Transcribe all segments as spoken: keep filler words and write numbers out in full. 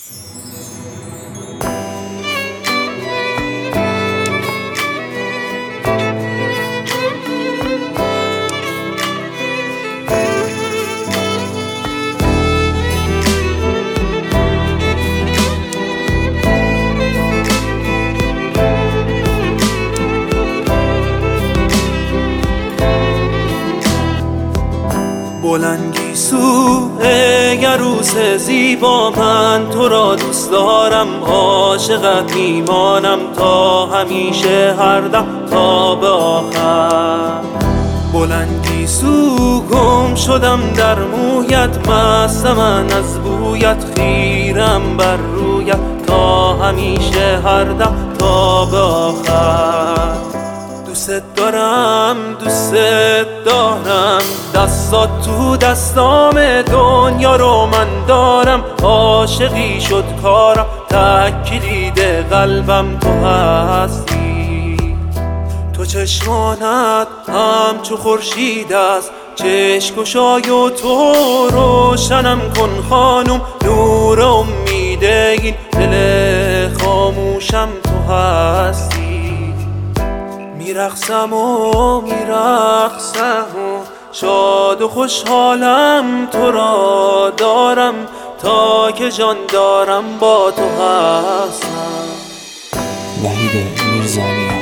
بلندگیسو ای عروس زیبا، من تو را دوست دارم، عاشقت میمانم تا همیشه، هر دم تا به آخر. بلندگیسو گم شدم در مویت، مست من از بویت، خیرم بر رویت تا همیشه، هر دم تا به آخر. دوست دارم دوست دارم، دستات تو دستام، دنیا رو من دارم، عاشقی شد کارم، تک کلید قلبم تو هستی. تو چشمانت همچو خورشید است، چشم گشای و تو روشنم کن خانم، نور امید این دل خاموشم تو هستی. میرقصم و میرقصم و شاد و خوشحالم، تو را دارم تا که جان دارم با تو هستم. وحید میرزانیان.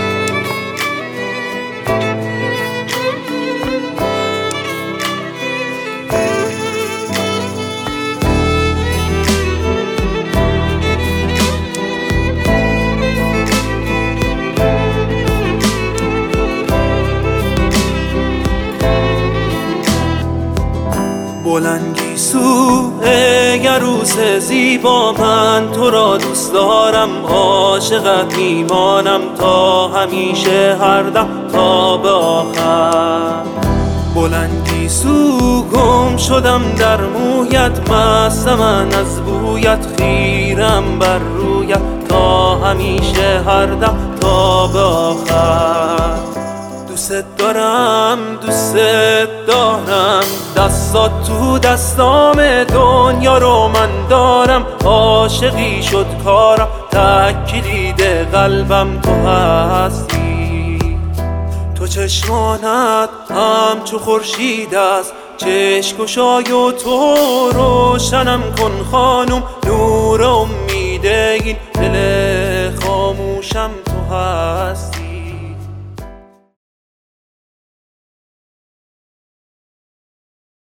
بلندگیسو ای عروس زیبا، من تو را دوست دارم، عاشقت میمانم تا همیشه، هر دم تا به آخر. بلندگیسو گم شدم در مویت، مست من از بویت، خیرم بر رویت تا همیشه، هر دم تا به آخر. دوست دارم دوست دارم، دستات تو دستام، دنیا رو من دارم، عاشقی شد کارم، تک کلید قلبم تو هستی. تو چشمانت همچو خورشید است، چشم گشای و تو روشنم کن خانم، نور امید این دل خاموشم تو هستی.